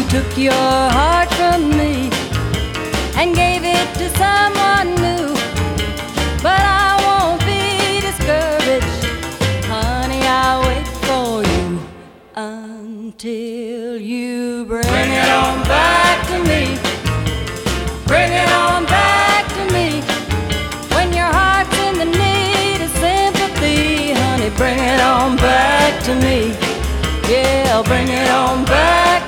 took your heart from me and gave it to someone new. But I won't be discouraged, honey, I'll wait for you until you bring it on back to me. Bring it on back to me. When your heart's in the need of sympathy, honey, bring it on back to me. Yeah, bring it on back